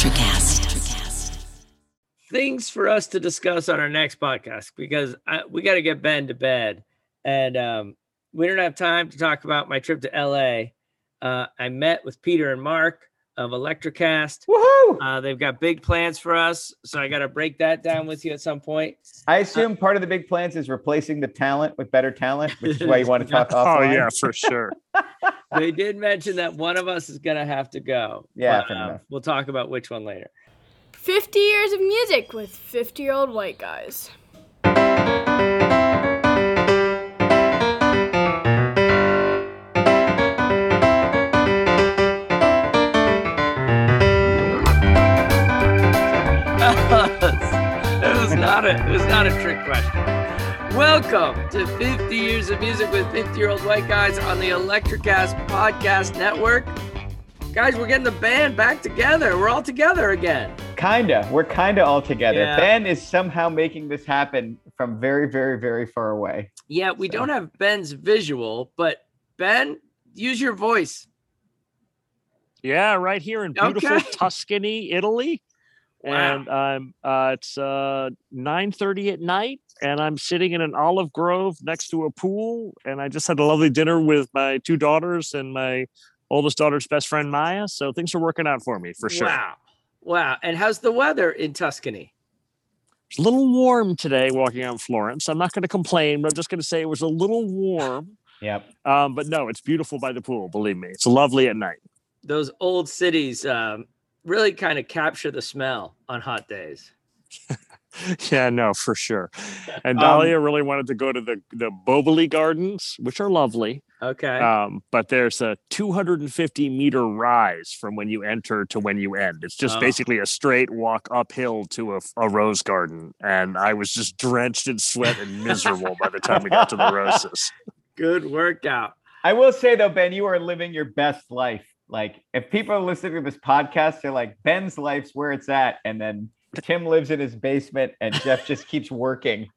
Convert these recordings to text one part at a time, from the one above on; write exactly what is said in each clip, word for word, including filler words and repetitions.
Electrocast. Things for us to discuss on our next podcast, because I, we got to get Ben to bed, and um, we don't have time to talk about my trip to L A. Uh, I met with Peter and Mark of Electrocast. Woohoo! Uh, they've got big plans for us, so I got to break that down with you at some point. I assume uh, part of the big plans is replacing the talent with better talent, which is why you want to talk Oh, offline. yeah, for sure. They did mention that one of us is going to have to go. Yeah, but, fair uh, enough. We'll talk about which one later. fifty years of music with fifty-year-old white guys. It was not a it was not a trick question. Welcome to fifty years of music with fifty-year-old white guys on the Electrocast podcast network. Guys, we're getting the band back together. We're all together again. Kinda. We're kinda all together. Yeah. Ben is somehow making this happen from very, very, very far away. Yeah, we So. don't have Ben's visual, but Ben, use your voice. Yeah, right here in beautiful Okay. Tuscany, Italy. Wow. And I'm uh, it's uh, nine thirty at night, and I'm sitting in an olive grove next to a pool. And I just had a lovely dinner with my two daughters and my oldest daughter's best friend, Maya. So things are working out for me, for sure. Wow. Wow. And how's the weather in Tuscany? It's a little warm today walking on Florence. I'm not going to complain, but I'm just going to say it was a little warm. Yep. Um, but no, it's beautiful by the pool. Believe me, it's lovely at night. Those old cities um, really kind of capture the smell on hot days. Yeah, no, for sure. And Um, Dahlia really wanted to go to the, the Boboli Gardens, which are lovely. Okay. Um, but there's a two hundred fifty meter rise from when you enter to when you end. It's just Oh. basically a straight walk uphill to a, a rose garden. And I was just drenched in sweat and miserable by the time we got to the roses. Good workout. I will say though, Ben, you are living your best life. Like if people are listening to this podcast, they're like, Ben's life's where it's at. And then Tim lives in his basement and Jeff just keeps working.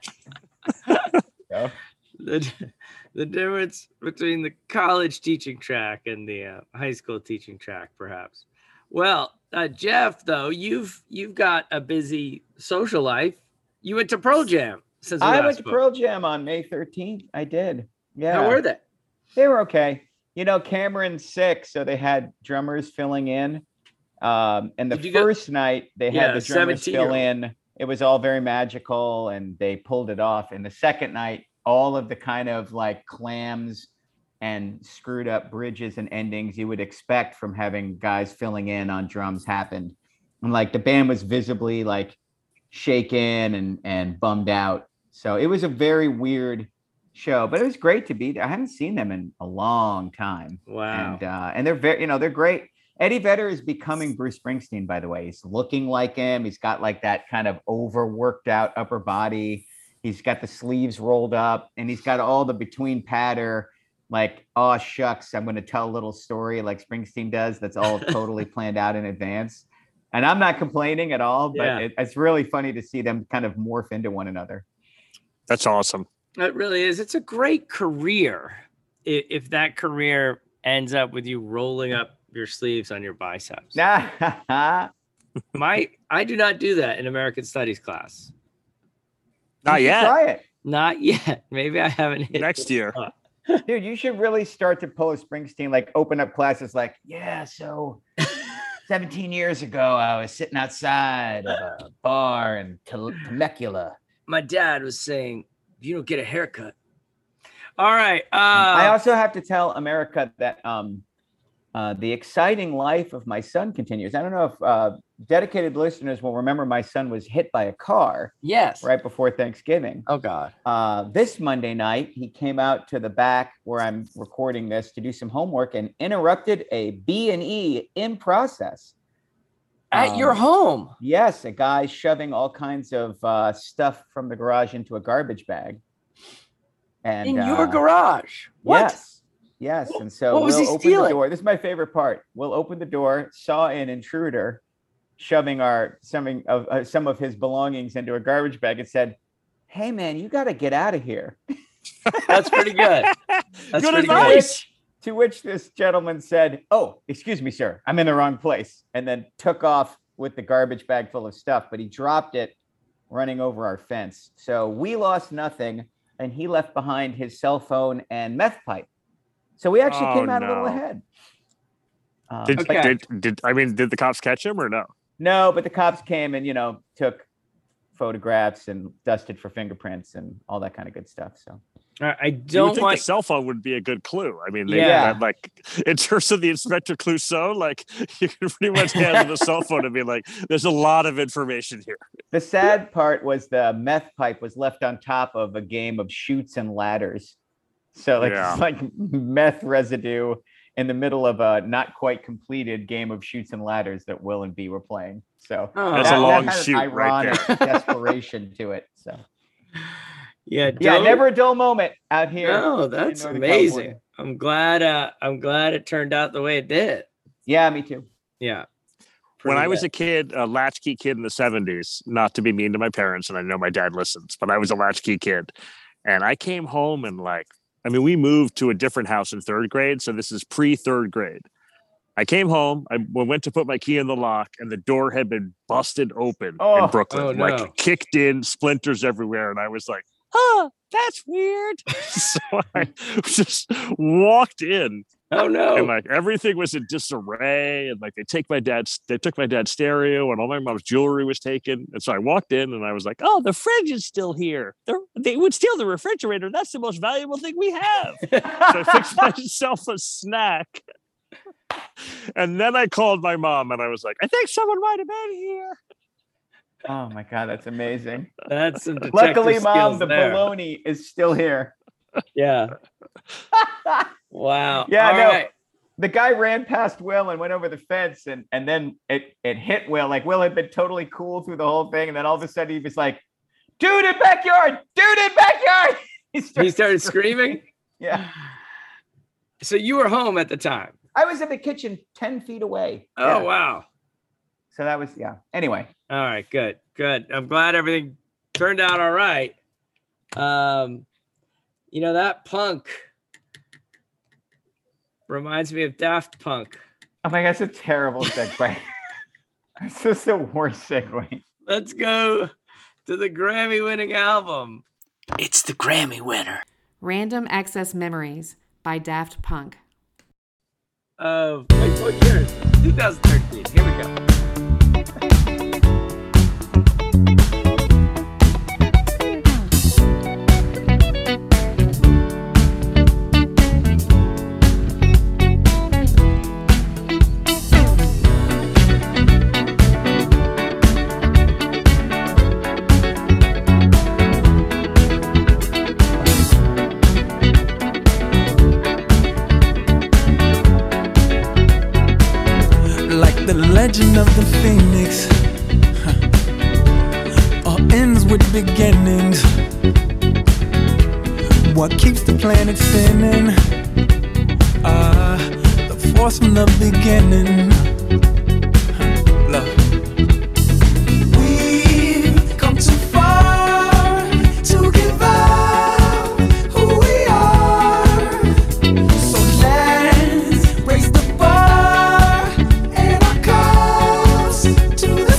So, The, the difference between the college teaching track and the uh, high school teaching track, perhaps. Well, uh, Jeff, though, you've you've got a busy social life. You went to Pearl Jam since we I last went to spoke. Pearl Jam on May thirteenth. I did. Yeah. How were they? They were okay. You know, Cameron's sick, so they had drummers filling in. Um, and the Did you go- first night they Yeah, had the drummers fill seventeen-year-old. in. It was all very magical, and they pulled it off. And the second night, all of the kind of like clams and screwed up bridges and endings you would expect from having guys filling in on drums happened. And like the band was visibly like shaken and and bummed out. So it was a very weird show, but it was great to be there. I haven't seen them in a long time. Wow. And uh, and they're very, you know, they're great. Eddie Vedder is becoming Bruce Springsteen, by the way. He's looking like him. He's got like that kind of overworked out upper body. He's got the sleeves rolled up, and he's got all the between patter, like, oh shucks, I'm going to tell a little story like Springsteen does. That's all totally planned out in advance. And I'm not complaining at all, but Yeah. it, it's really funny to see them kind of morph into one another. That's awesome. It really is. It's a great career. i- If that career ends up with you rolling up your sleeves on your biceps. Nah. My, I do not do that in American Studies class. Not You should yet. Try it. Not yet. Maybe I haven't hit Next year. Dude, you should really start to pull a Springsteen, like open up classes like, yeah, so seventeen years ago, I was sitting outside of a bar in Tem- Temecula. My dad was saying, you don't get a haircut. All right. Uh, I also have to tell America that um, uh, the exciting life of my son continues. I don't know if uh, dedicated listeners will remember my son was hit by a car yes. right before Thanksgiving. Oh, God. Uh, this Monday night, he came out to the back where I'm recording this to do some homework and interrupted a B and E in process. At Um, your home. Yes, a guy shoving all kinds of uh, stuff from the garage into a garbage bag. And In your uh, garage. What? Yes, yes. And so What was we'll he open stealing? the door. This is my favorite part. We'll open the door, saw an intruder shoving our some of uh, some of his belongings into a garbage bag, and said, "Hey, man, you got to get out of here." That's pretty good. That's Good pretty advice. To which this gentleman said, "Oh, excuse me, sir, I'm in the wrong place," and then took off with the garbage bag full of stuff, but he dropped it running over our fence. So we lost nothing, and he left behind his cell phone and meth pipe. So we actually Oh, came out a no. little ahead. Um, Did, but- did, did I mean, did the cops catch him or no? no, but the cops came and, you know, took photographs and dusted for fingerprints and all that kind of good stuff. So I I You would don't think want. the cell phone would be a good clue. I mean, they, Yeah. that, like in terms of the Inspector Clouseau, like you can pretty much hand the cell phone and be like, "There's a lot of information here." the sad part was the meth pipe was left on top of a game of shoots and ladders. So like Yeah. it's like meth residue in the middle of a not quite completed game of shoots and ladders that Will and B were playing. So Oh. That's a that, that long had an shoot right ironic desperation to it. So Yeah, yeah, don't- never a dull moment out here. No, that's Northern amazing. California. I'm glad. Uh, I'm glad it turned out the way it did. Yeah, me too. Yeah. When Pretty I was good. a kid, a latchkey kid in the seventies, not to be mean to my parents, and I know my dad listens, but I was a latchkey kid. And I came home and like, I mean, we moved to a different house in third grade. So this is pre third grade. I came home, I went to put my key in the lock, and the door had been busted open Oh. in Brooklyn, Oh, no. like kicked in, splinters everywhere. And I was like, oh, that's weird. So I just walked in. Oh no. And like everything was in disarray, and like they take my dad's, they took my dad's stereo, and all my mom's jewelry was taken. And so I walked in, and I was like, "Oh, the fridge is still here. They're, they would steal the refrigerator. That's the most valuable thing we have." So I fixed myself a snack, and then I called my mom, and I was like, "I think someone might have been here." Oh my God, that's amazing. That's some detective Luckily, Mom, skills the there. baloney is still here. Yeah. Wow. Yeah, All no. right. The guy ran past Will and went over the fence, and and then it it hit Will. Like Will had been totally cool through the whole thing, and then all of a sudden he was like, "Dude in backyard! Dude in backyard!" He He started screaming. Yeah, So you were home at the time. I was in the kitchen ten feet away. Oh Yeah. wow. So that was yeah. Anyway, All right. Good. Good. I'm glad everything turned out all right. Um, you know that punk reminds me of Daft Punk. oh my God, that's a terrible segue. It's just the worst segue. Let's go to the Grammy-winning album. It's the Grammy winner. Random Access Memories by Daft Punk. Of wait, what year? twenty thirteen. Here we go. Like the legend of the phoenix, huh, all ends with beginnings. What keeps the planet spinning? Ah, the force from the beginning. Huh, love. We've come too far to give up who we are. So let's raise the bar and our cups to the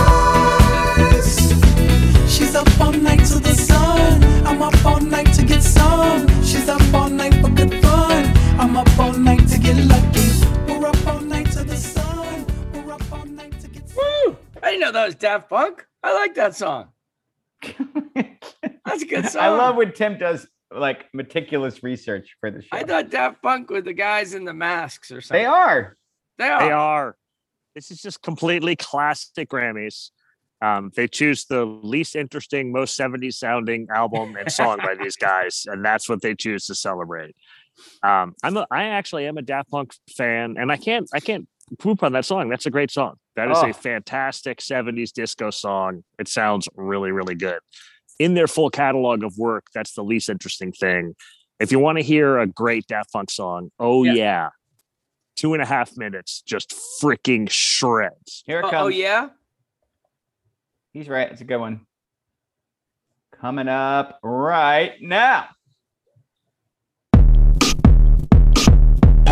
stars. She's up all night to the sun. I'm up all night to get some. She's up all night for good fun. I'm up all night to get lucky. We're up all night to the sun. We're up all night to get some. Woo! I didn't know that was Daft Punk. I like that song. That's a good song. I love when Tim does like meticulous research for the show. I thought Daft Punk were the guys in the masks or something. they are. They are. They are. This is just completely classic Grammys. Um, they choose the least interesting, most seventies sounding album and song by these guys, and that's what they choose to celebrate. Um, I'm a, I actually am a Daft Punk fan, and I can't I can't poop on that song. That's a great song. That is Oh. a fantastic seventies disco song. It sounds really, really good. In their full catalog of work, that's the least interesting thing. If you want to hear a great Daft Punk song, oh Yeah. yeah, two and a half minutes, just freaking shreds. Here it Oh, comes. oh yeah. He's right. It's a good one. Coming up right now.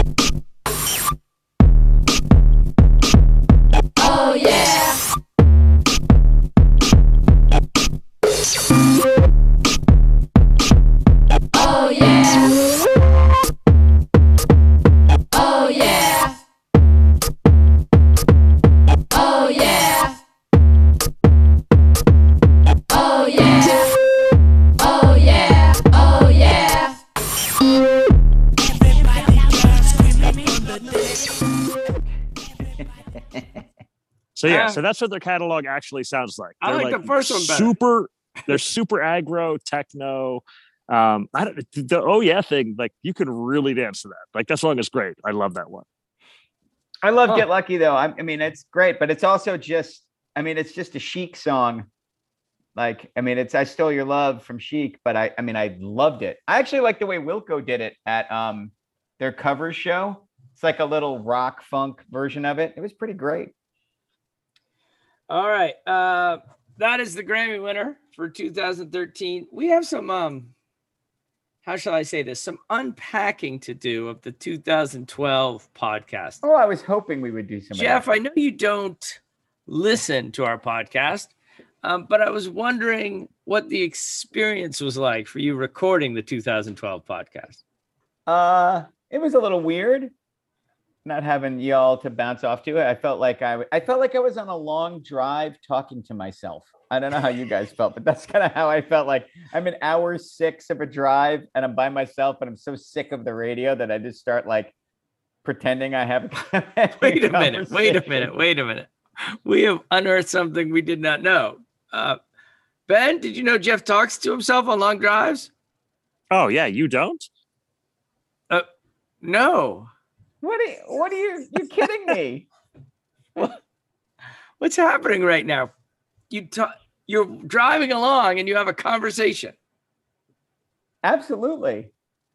So yeah, Ah. so that's what their catalog actually sounds like. I They're like the first one better. Super, they're super aggro, techno. Um, I don't the oh yeah thing, like you could really dance to that. Like that song is great. I love that one. I love Huh. Get Lucky though. I, I mean, it's great, but it's also just, I mean, it's just a Chic song. Like, I mean, it's I Stole Your Love from Chic, but I, I mean, I loved it. I actually like the way Wilco did it at um their cover show. It's like a little rock funk version of it. It was pretty great. All right. Uh, that is the Grammy winner for two thousand thirteen. We have some, um, how shall I say this? Some unpacking to do of the two thousand twelve podcast. Oh, I was hoping we would do some. Jeff, of that. I know you don't listen to our podcast, um, but I was wondering what the experience was like for you recording the two thousand twelve podcast. Uh, it was a little weird not having y'all to bounce off to it. I felt like I, w- I felt like I was on a long drive talking to myself. I don't know how you guys felt, but that's kind of how I felt. Like I'm in hour six of a drive and I'm by myself, and I'm so sick of the radio that I just start like pretending I have. A Wait a minute. Wait a minute. Wait a minute. We have unearthed something we did not know. Uh, Ben, did you know Jeff talks to himself on long drives? Oh yeah, you don't? Uh, no. What are you, what are you, you kidding me? What, what's happening right now? You ta- you're driving along and you have a conversation. Absolutely.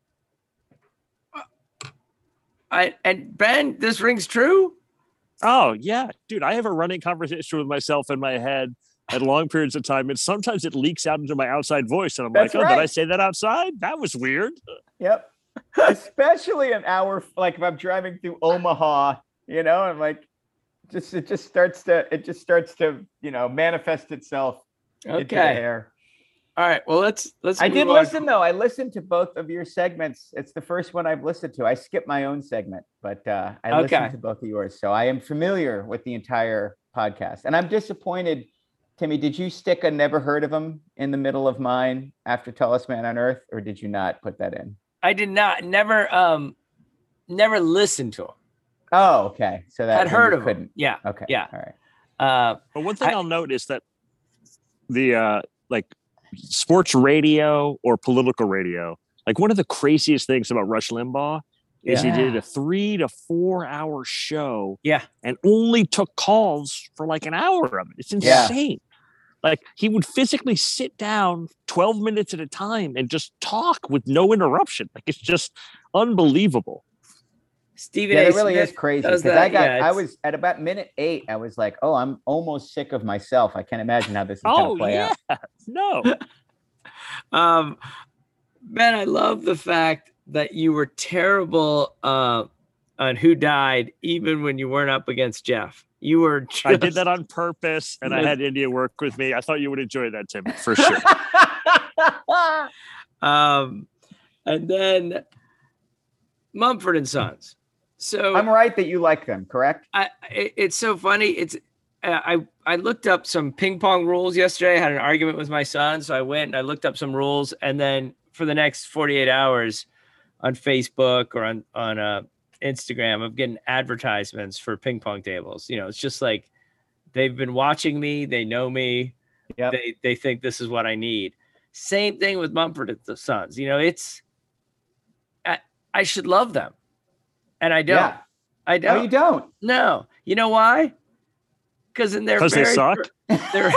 I and Ben, this rings true. Oh yeah, dude, I have a running conversation with myself in my head at long periods of time, and sometimes it leaks out into my outside voice, and I'm That's like, oh, did I right. say that outside? That was weird. Yep. Especially an hour, like if I'm driving through Omaha, you know, I'm like, just it just starts to it just starts to you know manifest itself into the Okay. air. All right. Well, let's let's. I move did on. listen though. I listened to both of your segments. It's the first one I've listened to. I skipped my own segment, but uh, I Okay. listened to both of yours, so I am familiar with the entire podcast. And I'm disappointed, Timmy. Did you stick a "Never Heard of Him" in the middle of mine after "Tallest Man on Earth," or did you not put that in? I did not. Never. Um. Never listened to him. Oh, okay. So that Had then heard you of couldn't. him. Yeah. Okay. Yeah. All right. Uh. But one thing I- I, will note is that the uh, like sports radio or political radio, like one of the craziest things about Rush Limbaugh is he did Yeah. a three to four hour show Yeah. and only took calls for like an hour of it. It's Yeah. insane. Like he would physically sit down twelve minutes at a time and just talk with no interruption. Like it's just unbelievable. Stephen Yeah, A. it really Smith is crazy does because I that. got Yeah, I it's- was at about minute eight. I was like, oh, I'm almost sick of myself. I can't imagine how this is going Oh to play yeah. out. No. Um, Ben, I love the fact that you were terrible uh, on Who Died, even when you weren't up against Jeff. You were. Just, I did that on purpose, and I Yes. had India work with me. I thought you would enjoy that, Tim, for sure. Um, and then Mumford and Sons. So I'm right that you like them, correct? I, it, it's so funny. It's uh, I I looked up some ping pong rules yesterday. I had an argument with my son, so I went and I looked up some rules, and then for the next forty-eight hours on Facebook or on on uh, Instagram, I'm getting advertisements for ping pong tables. You know, it's just like they've been watching me. They know me. Yep. They they think this is what I need. Same thing with Mumford and the Sons. You know, it's I, I should love them, and I don't. Yeah. I don't. No, you don't. No, you know why? Because in their 'Cause they very suck? fir- their,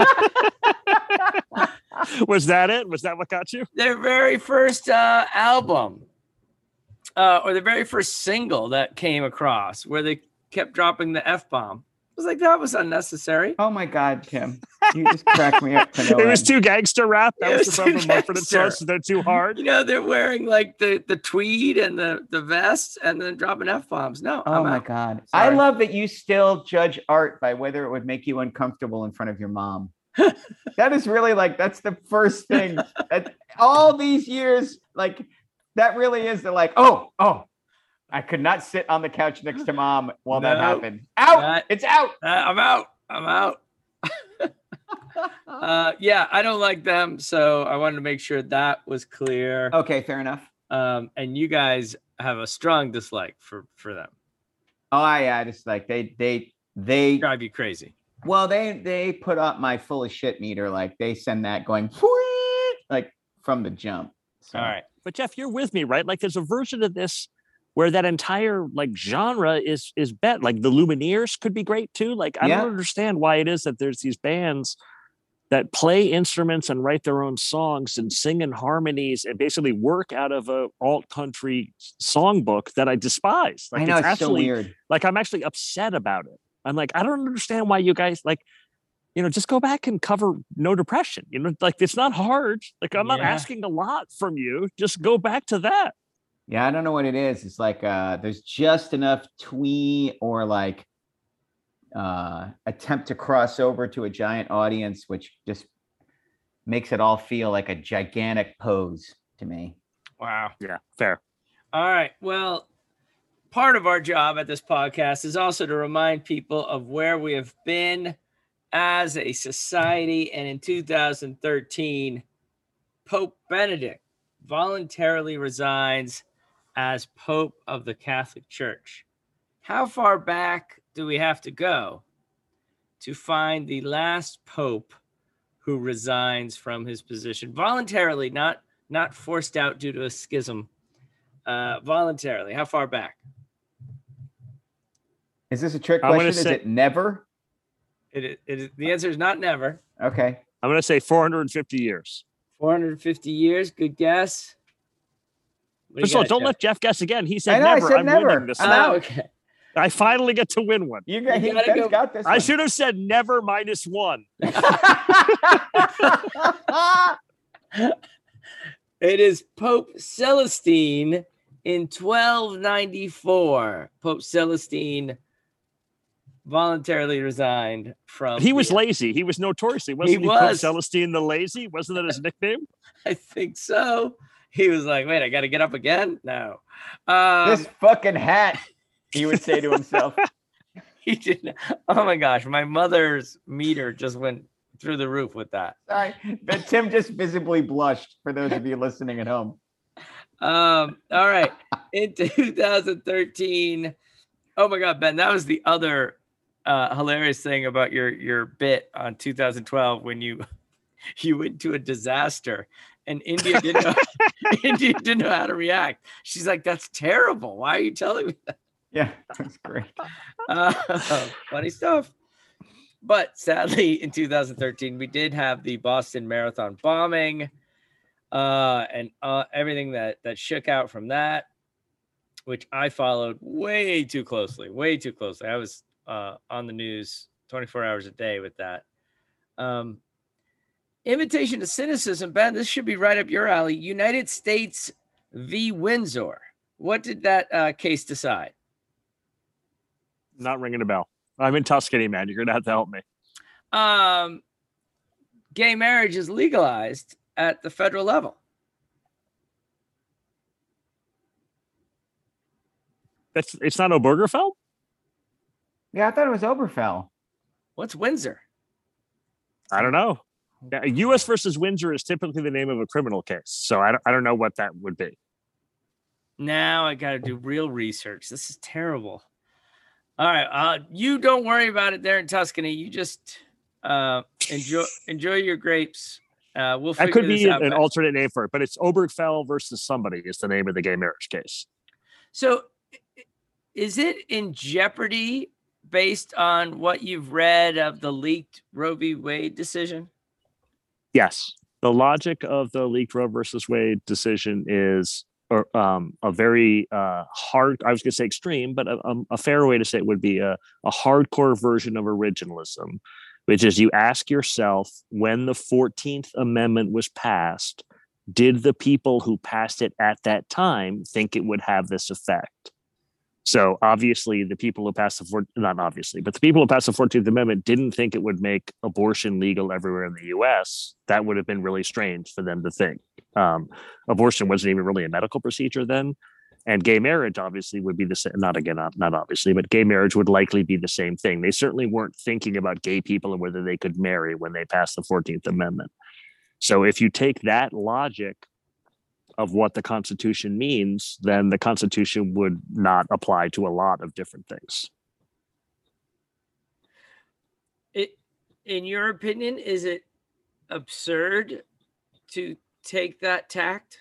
Was that it? Was that what got you? their very first uh, album, uh, or the very first single that came across, where they kept dropping the F bomb. I was like, that was unnecessary. Oh my God, Tim. You just cracked me up to no It was end. too gangster rap. That It was, was the too problem. Mumford and gangster. Sons. They're too hard. You know, they're wearing like the the tweed and the the vest, and then dropping F bombs. No, Oh I'm my out. God. I Sorry. love that you still judge art by whether it would make you uncomfortable in front of your mom. That is really like, that's the first thing that all these years, like that really is the like, oh, oh, I could not sit on the couch next to mom while that No. happened. Out. That- It's out. Uh, I'm out. I'm out. uh, yeah, I don't like them, so I wanted to make sure that was clear. Okay, fair enough. Um, and you guys have a strong dislike for for them. Oh, yeah, just like they they they Drive you crazy. well, they they put up my full of shit meter. Like they send that going "Wheet," like from the jump. So. All right. But Jeff, you're with me, right? Like there's a version of this where that entire like genre is is bet. Like the Lumineers could be great too. Like I Yeah. don't understand why it is that there's these bands that play instruments and write their own songs and sing in harmonies and basically work out of a alt country songbook that I despise. Like I know it's, actually so weird. like I'm actually upset about it. I'm like, I don't understand why you guys like, you know, just go back and cover No Depression. You know, like it's not hard. Like I'm not Yeah. asking a lot from you. Just go back to that. Yeah, I don't know what it is. It's like uh there's just enough twee or like uh attempt to cross over to a giant audience, which just makes it all feel like a gigantic pose to me. Wow. Yeah, fair. All right. Well, part of our job at this podcast is also to remind people of where we have been as a society. And in two thousand thirteen, Pope Benedict voluntarily resigns as Pope of the Catholic Church. How far back do we have to go to find the last Pope who resigns from his position voluntarily, not not forced out due to a schism? Uh, voluntarily. How far back? Is this a trick I'm gonna question? Is say- it never? It, is- it is, the answer is not never. Okay. I'm going to say four hundred fifty years. four hundred fifty years. Good guess. What do you First of all, got, don't Jeff? let Jeff guess again. He I said know, I never. said I'm never. winning this I'm time. out. Oh, okay. I finally get to win one. You got You he gotta Ben's go- got this. I one. should have said never minus one. It is Pope Celestine in twelve ninety-four. Pope Celestine voluntarily resigned from. He was the- lazy. He was notoriously, wasn't he? was. Pope Celestine the Lazy? Wasn't that his nickname? I think so. He was like, wait, I got to get up again? No. Um, This fucking hat, he would say to himself. he didn't. Oh my gosh. My mother's meter just went through the roof with that. Sorry, but Tim just visibly blushed for those of you listening at home. Um, all right. In two thousand thirteen. Oh my God, Ben, that was the other uh, hilarious thing about your your bit on two thousand twelve when you you went to a disaster and India didn't know, India didn't know how to react. She's like, "That's terrible. Why are you telling me that?" Yeah, that's great. Uh, funny stuff. But sadly, in two thousand thirteen, we did have the Boston Marathon bombing, uh, and uh, everything that that shook out from that, which I followed way too closely, way too closely. I was uh, on the news twenty-four hours a day with that. Um, Invitation to Cynicism, Ben, this should be right up your alley. United States v. Windsor. What did that uh, case decide? Not ringing a bell. I'm in Tuscany, man. You're going to have to help me. Um, gay marriage is legalized at the federal level. That's It's not Obergefell? Yeah, I thought it was Oberfell. What's Windsor? I don't know. Yeah, U S versus Windsor is typically the name of a criminal case. So I don't, I don't know what that would be. Now I got to do real research. This is terrible. All right. Uh, you don't worry about it there in Tuscany. You just uh, enjoy enjoy your grapes. Uh, we'll That figure could this be out. an Ben. alternate name for it, but it's Obergefell versus somebody is the name of the gay marriage case. So i- is it in jeopardy based on what you've read of the leaked Roe v. Wade decision? Yes. The logic of the leaked Roe versus Wade decision is or, um, a very uh, hard, I was going to say extreme, but a, a, a fair way to say it would be a, a hardcore version of originalism, which is you ask yourself, when the fourteenth Amendment was passed, did the people who passed it at that time think it would have this effect? So obviously the people who passed the, four, not obviously, but the people who passed the fourteenth Amendment didn't think it would make abortion legal everywhere in the U S. That would have been really strange for them to think. Um, abortion wasn't even really a medical procedure then. And gay marriage obviously would be the same, not again, not, not obviously, but gay marriage would likely be the same thing. They certainly weren't thinking about gay people and whether they could marry when they passed the fourteenth Amendment. So if you take that logic of what the Constitution means, then the Constitution would not apply to a lot of different things. It, in your opinion, is it absurd to take that tact?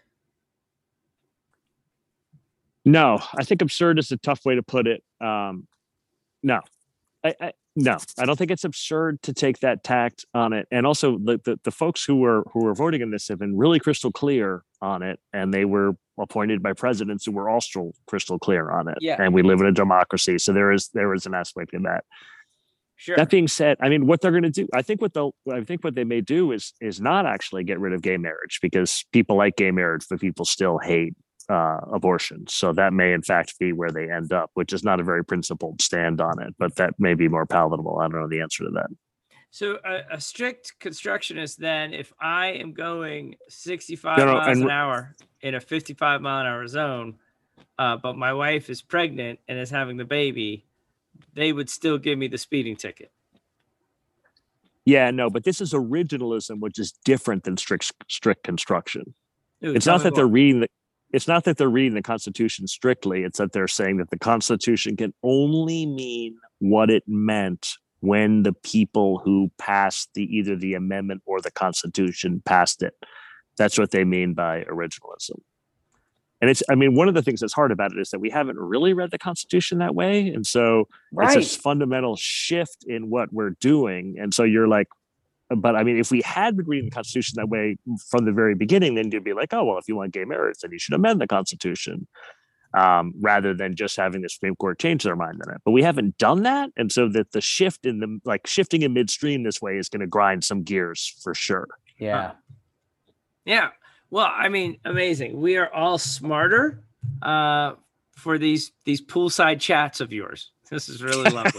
No, I think absurd is a tough way to put it. Um, no, I, I, no, I don't think it's absurd to take that tact on it. And also, the, the the folks who were who were voting on this have been really crystal clear on it, and they were appointed by presidents who were also crystal clear on it. Yeah. And we live in a democracy, so there is there is an aspect of that. Sure. That being said, I mean, what they're going to do, I think what they'll, I think what they may do is is not actually get rid of gay marriage, because people like gay marriage, but people still hate uh, abortion. So that may in fact be where they end up, which is not a very principled stand on it, but that may be more palatable. I don't know the answer to that. So a, a strict constructionist, then, if I am going sixty-five No, no, miles and- an hour in a fifty-five mile an hour zone, uh, but my wife is pregnant and is having the baby, they would still give me the speeding ticket. Yeah, no, but this is originalism, which is different than strict strict construction. Ooh, It's tell not me that they're more. reading the it's not that they're reading the Constitution strictly. It's that they're saying that the Constitution can only mean what it meant when the people who passed the either the amendment or the Constitution passed it. That's what they mean by originalism. And it's, I mean, one of the things that's hard about it is that we haven't really read the Constitution that way. And so Right. it's a fundamental shift in what we're doing. And so you're like, but I mean, if we had been reading the Constitution that way from the very beginning, then you'd be like, oh, well, if you want gay marriage, then you should amend the Constitution, um, rather than just having the Supreme Court change their mind on it. But we haven't done that. And so that the shift in the, like shifting in midstream this way is going to grind some gears for sure. Yeah. Yeah. Well, I mean, amazing. We are all smarter uh, for these these poolside chats of yours. This is really lovely.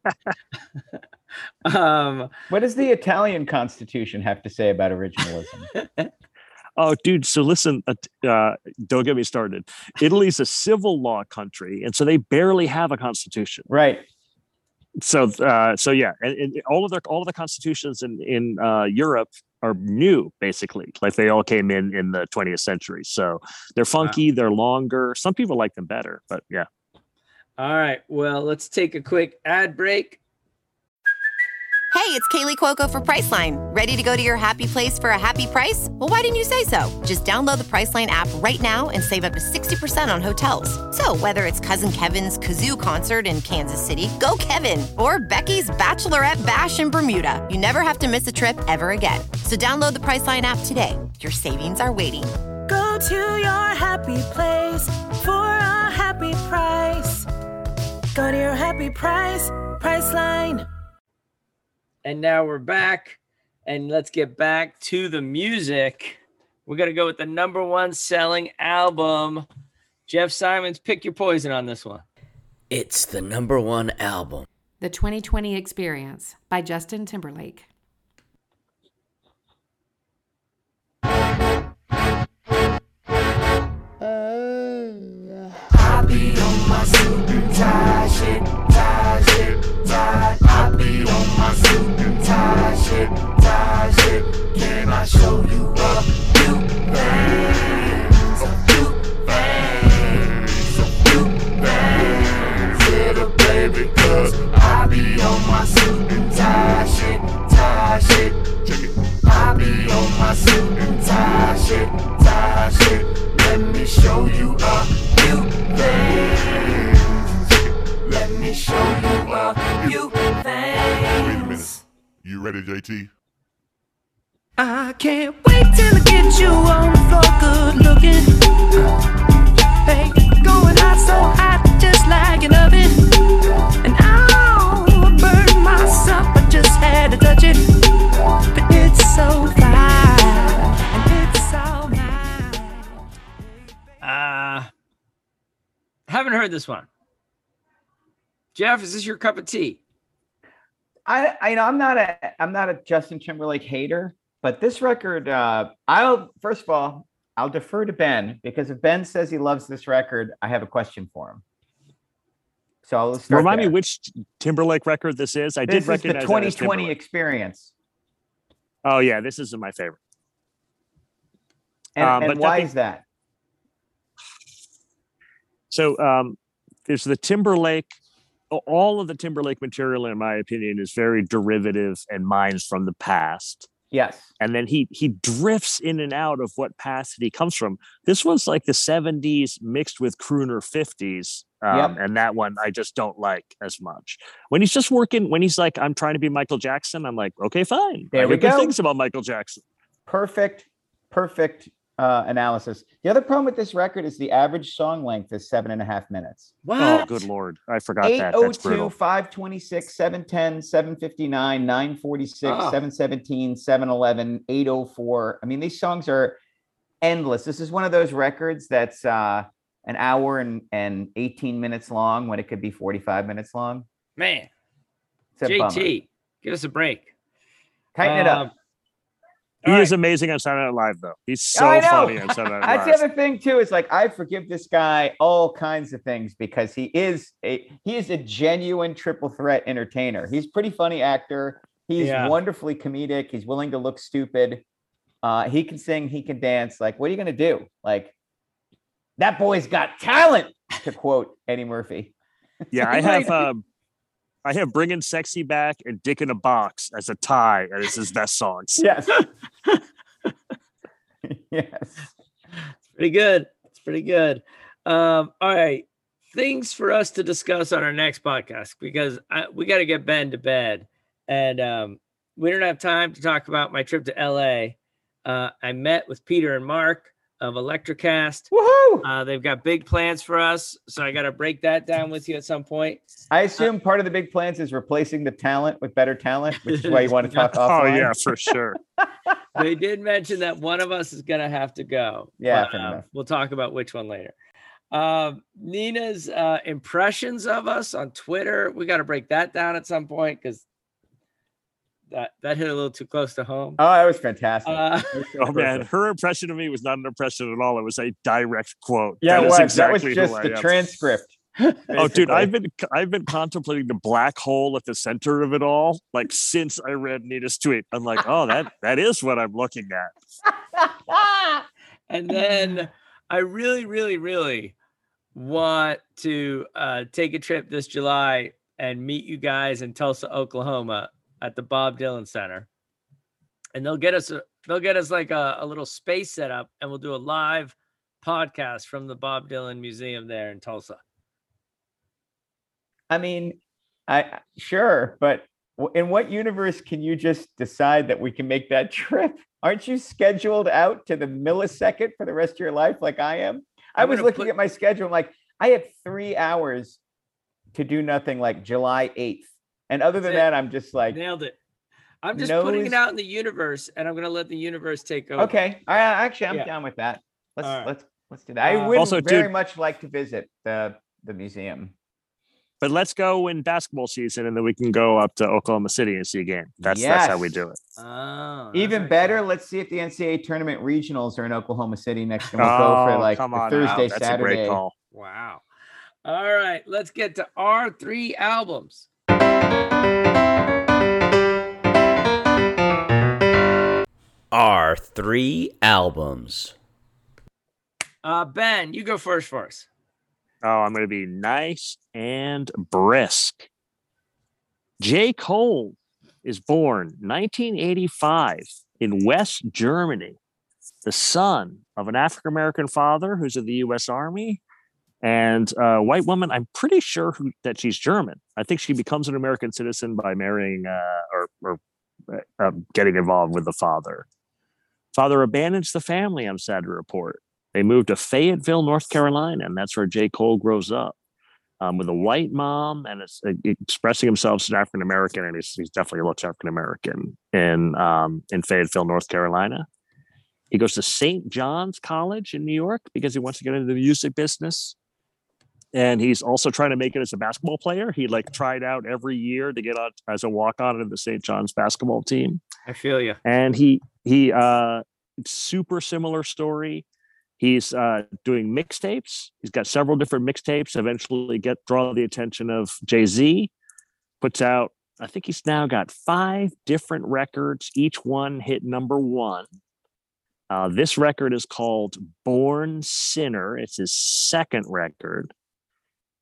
um, What does the Italian Constitution have to say about originalism? Oh, dude. So listen, uh, uh, don't get me started. Italy's a civil law country. And so they barely have a constitution. Right. So, uh, so yeah, and, and all of their, all of the constitutions in, in uh, Europe are new, basically. Like they all came in in the twentieth century. So they're funky, they're longer. Some people like them better, but yeah. all right. Well, let's take a quick ad break. Hey, it's Kaylee Cuoco for Priceline. Ready to go to your happy place for a happy price? Well, why didn't you say so? Just download the Priceline app right now and save up to sixty percent on hotels. So whether it's Cousin Kevin's Kazoo concert in Kansas City, go Kevin, or Becky's Bachelorette Bash in Bermuda, you never have to miss a trip ever again. So download the Priceline app today. Your savings are waiting. Go to your happy place for a happy price. Go to your happy price, Priceline. And now we're back, and let's get back to the music. We're going to go with the number one selling album. Jeff Simons, pick your poison on this one. It's the number one album. The twenty twenty Experience by Justin Timberlake. I be on my suit and tie shit, tie shit, tie. I be on my suit and tie shit, tie shit. Can I show you a few things? A few things, a few things. Little baby, cause I be on my suit and tie shit, tie shit. Check it. I be on my suit and tie shit, tie shit. Let me show you a few things. Let me show you a few things. Wait a minute. You ready, J T? I can't wait till I get you on the floor, good looking. Hey, going hot, so hot, just like an oven. And I'll burn myself, I just had to touch it. But it's so fine, and it's all mine. Uh, haven't heard this one. Jeff, is this your cup of tea? I, I you know I'm not a I'm not a Justin Timberlake hater, but this record, uh, I'll first of all I'll defer to Ben, because if Ben says he loves this record, I have a question for him. So I'll start. Remind there. me which Timberlake record this is. I This did is recognize the that as twenty twenty Timberlake. Experience, Oh yeah, this isn't my favorite. and, Um, and but that why being- is that? So um, there's the Timberlake. All of the Timberlake material, in my opinion, is very derivative and mines from the past. Yes. And then he he drifts in and out of what past he comes from. This one's like the seventies mixed with crooner fifties. Um, Yep. And that one I just don't like as much. When he's just working, when he's like, I'm trying to be Michael Jackson, I'm like, okay, fine. There I we hear good go. things about Michael Jackson. Perfect, perfect uh, analysis. The other problem with this record is the average song length is seven and a half minutes. What? Oh, good Lord. I forgot that. That's 802, brutal. 526, 710, 759, 946, Oh. 717, 711, 804. I mean, these songs are endless. This is one of those records that's uh, an hour and, and eighteen minutes long when it could be forty-five minutes long. Man, It's a J bummer. T, give us a break. Tighten it Um, up. He all is right. amazing on Saturday Night Live, though. He's so I know. funny on Saturday Night That's the Live. other thing too. Is like I forgive this guy all kinds of things because he is a he is a genuine triple threat entertainer. He's a pretty funny actor. He's Yeah. wonderfully comedic. He's willing to look stupid. Uh, he can sing. He can dance. Like, what are you gonna do? Like, that boy's got talent. To quote Eddie Murphy. Yeah, I have um, I have Bringing Sexy Back and Dick in a Box as a tie, and it's his best songs. Yes. Yes. It's pretty good. It's pretty good. Um, all right. Things for us to discuss on our next podcast because I, we got to get Ben to bed. And um, we don't have time to talk about my trip to L A. Uh, I met with Peter and Mark of Electrocast. Woohoo! Uh, they've got big plans for us. So I got to break that down with you at some point. I assume part of the big plans is replacing the talent with better talent, which is why you want to talk Oh offline. yeah, for sure. They did mention that one of us is going to have to go. Yeah, but, fair uh, enough. we'll talk about which one later. Um, Nina's uh, impressions of us on Twitter. We got to break that down at some point because that, that hit a little too close to home. Oh, that was fantastic. Uh, Oh man, her impression of me was not an impression at all. It was a direct quote. yeah, That it is was. exactly that was who just I the am. transcript. Oh, dude, basically. I've been I've been contemplating the black hole at the center of it all, like since I read Nita's tweet. I'm like, oh, that that is what I'm looking at. and then I really, really, really want to uh, take a trip this July and meet you guys in Tulsa, Oklahoma at the Bob Dylan Center. And they'll get us, a, they'll get us like a, a little space set up and we'll do a live podcast from the Bob Dylan Museum there in Tulsa. I mean, I sure, but w- in what universe can you just decide that we can make that trip? Aren't you scheduled out to the millisecond for the rest of your life like I am? I I'm was gonna looking put- at my schedule. I'm like, I have three hours to do nothing like July eighth. And other than That's it. that, I'm just like, Nailed it. I'm just putting it Nose- out in the universe and I'm going to let the universe take over. okay, I actually I'm Yeah. down with that. Let's All right. let's let's do that. I Uh, would Also, very dude- much like to visit the the museum. But let's go in basketball season, and then we can go up to Oklahoma City and see a game. That's that's how we Yes. do it. Oh, that's Even very better, cool. let's see if the N C double A tournament regionals are in Oklahoma City next, and we'll go for Oh, like come the on, Thursday, out. That's Saturday. a great call. Wow. All right, let's get to our three albums. Our three albums. Uh, Ben, you go first for us. Oh, I'm going to be nice and brisk. J. Cole is born nineteen eighty-five in West Germany, the son of an African American father who's in the U S Army and a white woman. I'm pretty sure who, that she's German. I think she becomes an American citizen by marrying uh, or, or uh, getting involved with the father. Father abandons the family, I'm sad to report. They moved to Fayetteville, North Carolina, and that's where J. Cole grows up. Um, with a white mom and it's, uh, expressing himself as an African American, and he's, he's definitely looks African American in um, in Fayetteville, North Carolina. He goes to Saint John's College in New York because he wants to get into the music business, and he's also trying to make it as a basketball player. He like tried out every year to get on as a walk on in the Saint John's basketball team, I feel you. and he he uh, super similar story. He's uh, doing mixtapes. He's got several different mixtapes. Eventually, get draw the attention of Jay-Z. Puts out, I think he's now got five different records. Each one hit number one. Uh, this record is called Born Sinner. It's his second record.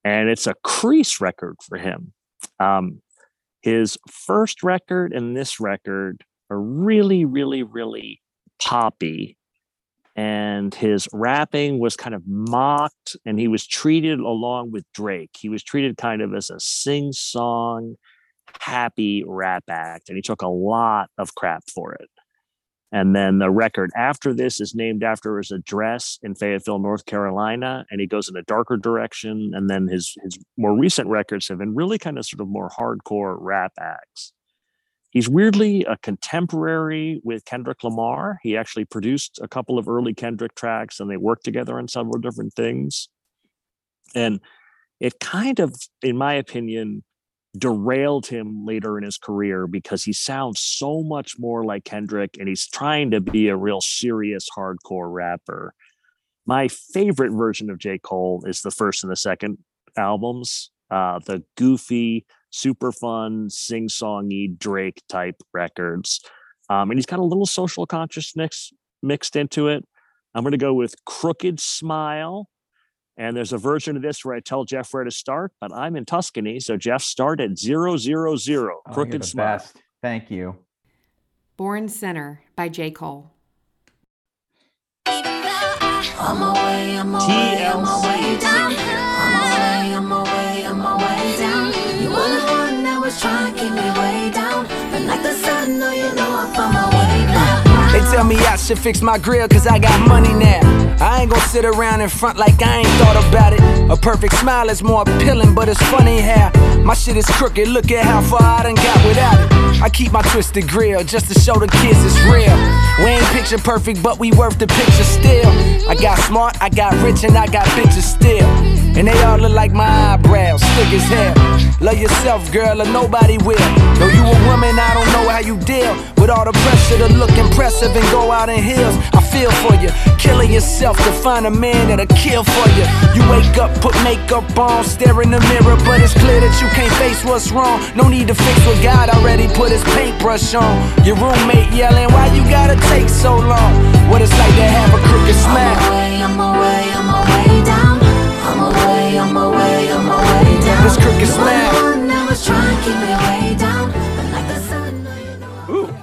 and it's a crease record for him. Um, his first record and this record are really, really, really poppy. And his rapping was kind of mocked, and he was treated along with Drake. He was treated kind of as a sing-song, happy rap act, and he took a lot of crap for it. And then the record after this is named after his address in Fayetteville, North Carolina, and he goes in a darker direction. And then his his more recent records have been really kind of sort of more hardcore rap acts. He's weirdly a contemporary with Kendrick Lamar. He actually produced a couple of early Kendrick tracks, and they worked together on several different things. And it kind of, in my opinion, derailed him later in his career because he sounds so much more like Kendrick, and he's trying to be a real serious hardcore rapper. My favorite version of J. Cole is the first and the second albums, uh, the goofy, super fun, sing-songy Drake type records. Um, and he's got a little social consciousness mixed into it. I'm going to go with Crooked Smile. And there's a version of this where I tell Jeff where to start, but I'm in Tuscany. So Jeff, start at zero, zero, zero. Oh, Crooked you're the Smile. best. Thank you. Born Sinner by J. Cole. On my way, on my way, on my way down. On my way, on my way, on my way down. You were the one that was trying to keep me way down. But like the sun, no, you know I'm on my way down. They tell me I should fix my grill cause I got money now. I ain't gonna sit around in front like I ain't thought about it. A perfect smile is more appealing, but it's funny how my shit is crooked. Look at how far I done got without it. I keep my twisted grill just to show the kids it's real. We ain't picture perfect, but we worth the picture still. I got smart, I got rich, and I got bitches still. And they all look like my eyebrows, thick as hell. Love yourself, girl, or nobody will. Though you a woman, I don't know how you deal with all the pressure to look impressive and go out in heels. I feel for you, killing yourself to find a man that'll kill for you. You wake up, put makeup on, stare in the mirror, but it's clear that you can't face what's wrong. No need to fix what God already put his paintbrush on. Your roommate yelling, why you gotta take so long? What it's like to have a crooked smile. On my way, on my way down. On my way, on my way, on my way down. This crooked smile. You were the one that was trying to keep me way down. But like the sun, no, you know I'm Ooh.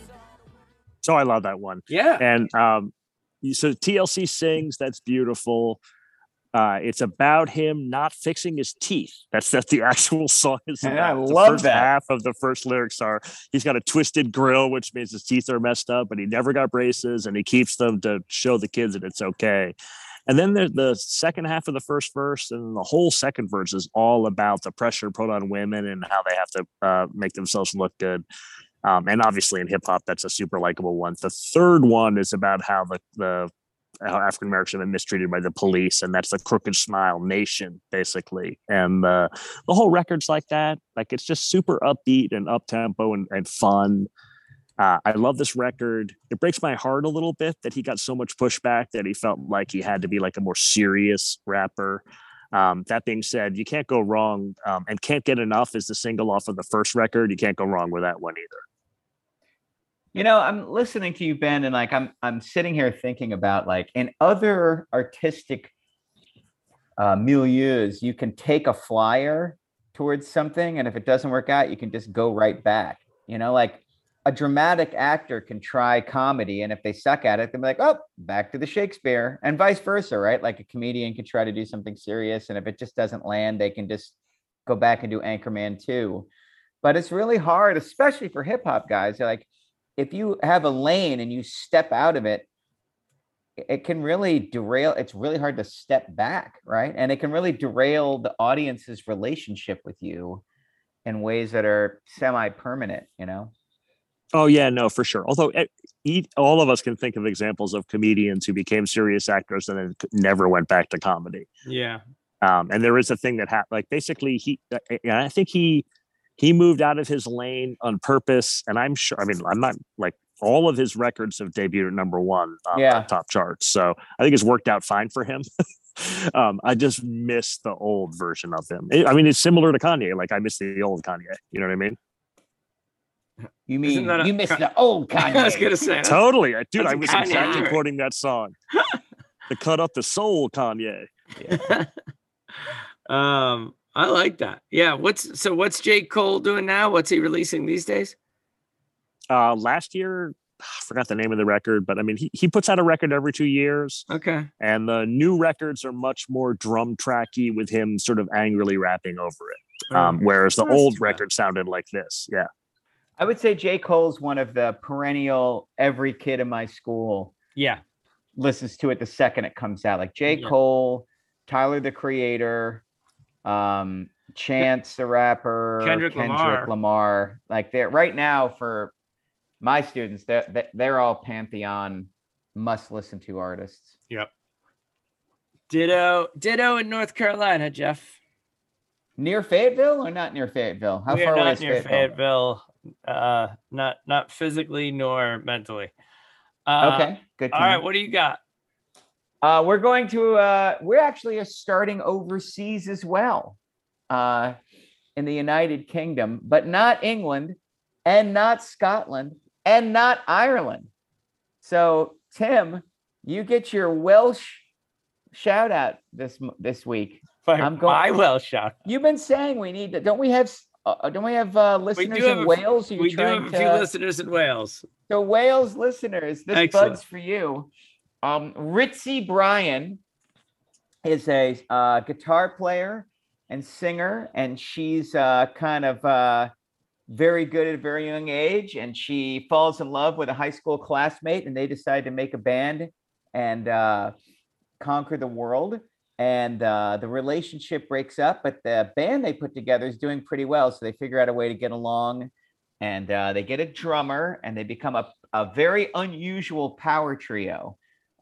So I love that one. Yeah. And um, so T L C sings, that's beautiful. Uh, it's about him not fixing his teeth. That's that's the actual song. Is And I about. The love first that. half of the first lyrics are he's got a twisted grill, which means his teeth are messed up, but he never got braces, and he keeps them to show the kids that it's okay. And then there's the second half of the first verse, and the whole second verse is all about the pressure put on women and how they have to uh, make themselves look good. Um, and obviously in hip hop, that's a super likable one. The third one is about how the, the how African Americans have been mistreated by the police, and that's the Crooked Smile Nation, basically. And uh, the whole record's like that. Like, it's just super upbeat and up tempo and, and fun. Uh, I love this record. It breaks my heart a little bit that he got so much pushback that he felt like he had to be like a more serious rapper. Um, that being said, you can't go wrong. Um, and Can't Get Enough is the single off of the first record. You can't go wrong with that one either. You know, I'm listening to you, Ben, and like I'm I'm sitting here thinking about like in other artistic uh, milieus, you can take a flyer towards something, and if it doesn't work out, you can just go right back. You know, like a dramatic actor can try comedy, and if they suck at it, they'll be like, oh, back to the Shakespeare, and vice versa, right? Like a comedian can try to do something serious, and if it just doesn't land, they can just go back and do Anchorman two. But it's really hard, especially for hip hop guys. Like, if you have a lane and you step out of it, it can really derail. It's really hard to step back, right? And it can really derail the audience's relationship with you in ways that are semi-permanent, you know? Oh, yeah, no, for sure. Although e- all of us can think of examples of comedians who became serious actors and then never went back to comedy. Yeah. Um, and there is a thing that happened, like basically he, I think he, He moved out of his lane on purpose, and I'm sure. I mean, I'm not like all of his records have debuted at number one on Yeah. the top charts, so I think it's worked out fine for him. um, I just miss the old version of him. I mean, it's similar to Kanye. Like I miss the old Kanye. You know what I mean? You Isn't mean that a- you missed the old Kanye? I was gonna say that's- Totally, I- dude. that's I a was Kanye exactly lyric. quoting that song. To cut up the soul, Kanye. Um, I like that. Yeah. What's so? What's J. Cole doing now? What's he releasing these days? Uh, last year, I forgot the name of the record, but I mean, he, he puts out a record every two years. Okay. And the new records are much more drum tracky with him sort of angrily rapping over it. Um, whereas the That's old too bad. record sounded like this. Yeah. I would say J. Cole's one of the perennial, every kid in my school Yeah. listens to it the second it comes out. Like J. Yeah. Cole, Tyler the Creator, um, Chance the rapper, Kendrick Lamar. Lamar. Like they're right now for my students, they're they're all Pantheon must listen to artists. Yep. Ditto. Ditto in North Carolina, Jeff. Near Fayetteville or not near Fayetteville? How we far are away not is near Fayetteville? Fayetteville. Uh, not not physically nor mentally. Uh, Okay, good. To All know. right. What do you got? Uh, we're going to, uh, we're actually uh, starting overseas as well, uh, in the United Kingdom, but not England and not Scotland and not Ireland. So, Tim, you get your Welsh shout out this m- this week. I'm going. My Welsh shout. You've been saying we need to. Don't we have? Uh, don't we have uh, We listeners do have in a, Wales? Are you we do trying have a few to- listeners in Wales. So Wales listeners, this Excellent. bud's for you. Um, Ritzy Bryan is a uh, guitar player and singer, and she's uh, kind of uh, very good at a very young age. And she falls in love with a high school classmate, and they decide to make a band and uh, conquer the world. And uh, the relationship breaks up, but the band they put together is doing pretty well. So they figure out a way to get along. And uh, they get a drummer, and they become a, a very unusual power trio,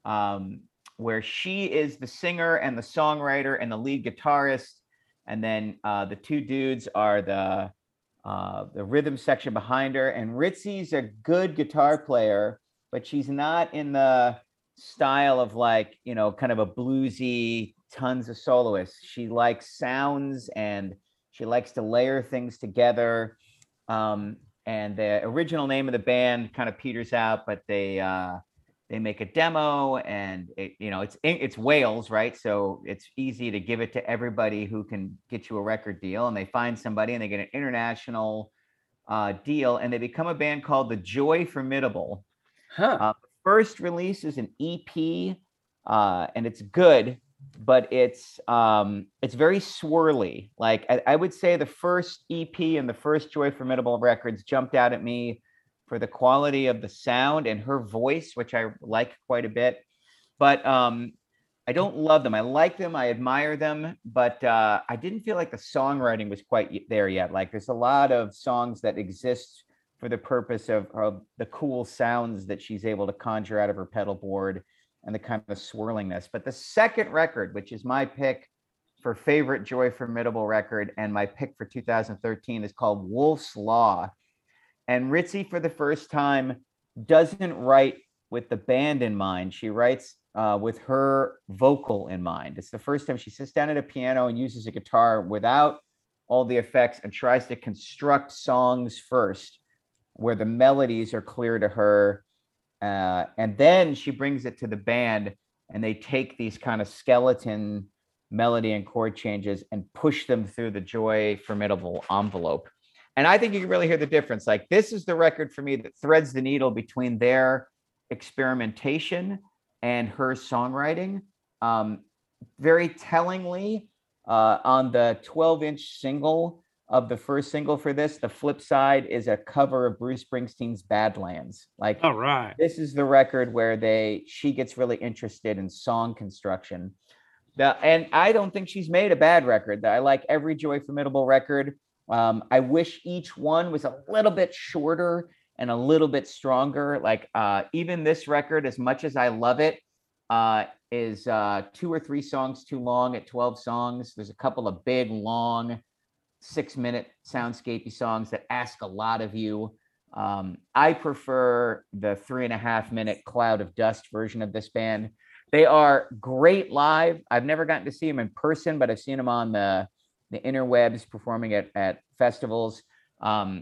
um, where she is the singer and the songwriter and the lead guitarist, and then uh, the two dudes are the uh, the rhythm section behind her. And Ritzy's a good guitar player, but she's not in the style of like, you know, kind of a bluesy, tons of soloists. She likes sounds and she likes to layer things together. Um, And the original name of the band kind of peters out, but they uh, they make a demo, and it, you know, it's it's Wales, right? So it's easy to give it to everybody who can get you a record deal, and they find somebody, and they get an international uh, deal, and they become a band called the Joy Formidable. Huh. Uh, first release is an E P, uh, and it's good, but it's um, it's very swirly. Like I, I would say the first E P and the first Joy Formidable records jumped out at me for the quality of the sound and her voice, which I like quite a bit. But um, I don't love them. I like them. I admire them, but uh, I didn't feel like the songwriting was quite y- there yet. Like there's a lot of songs that exist for the purpose of, of the cool sounds that she's able to conjure out of her pedal board and the kind of swirlingness. But the second record, which is my pick for favorite Joy Formidable record and my pick for two thousand thirteen, is called Wolf's Law. And Ritzy, for the first time, doesn't write with the band in mind. She writes uh, with her vocal in mind. It's the first time she sits down at a piano and uses a guitar without all the effects and tries to construct songs first, where the melodies are clear to her. Uh, and then she brings it to the band, and they take these kind of skeleton melody and chord changes and push them through the Joy Formidable envelope. And I think you can really hear the difference. Like this is the record for me that threads the needle between their experimentation and her songwriting. Um, very tellingly, uh, on the twelve inch single of the first single for this, the flip side is a cover of Bruce Springsteen's Badlands. Like, all right, this is the record where they she gets really interested in song construction. The, and I don't think she's made a bad record. I like every Joy Formidable record. Um, I wish each one was a little bit shorter and a little bit stronger. Like uh, even this record, as much as I love it, uh, is uh, two or three songs too long at twelve songs. There's a couple of big, long, six-minute soundscapey songs that ask a lot of you. Um, I prefer the three and a half minute Cloud of Dust version of this band. They are great live. I've never gotten to see them in person, but I've seen them on the the interwebs performing at, at festivals. Um,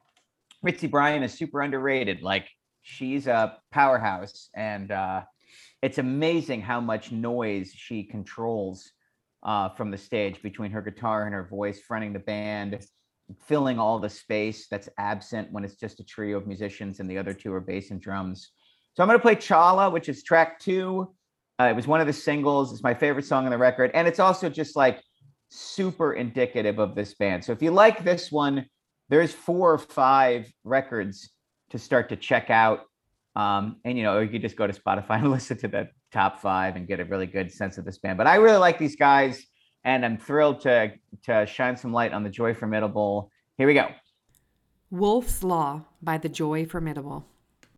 Ritzy Bryan is super underrated. Like she's a powerhouse, and uh, it's amazing how much noise she controls uh, from the stage between her guitar and her voice, fronting the band, filling all the space that's absent when it's just a trio of musicians and the other two are bass and drums. So I'm going to play Chala, which is track two. Uh, it was one of the singles. It's my favorite song on the record. And it's also just like super indicative of this band. So if you like this one, there's four or five records to start to check out. Um, and, you know, or you could just go to Spotify and listen to the top five and get a really good sense of this band. But I really like these guys, and I'm thrilled to, to shine some light on the Joy Formidable. Here we go. Wolf's Law by the Joy Formidable.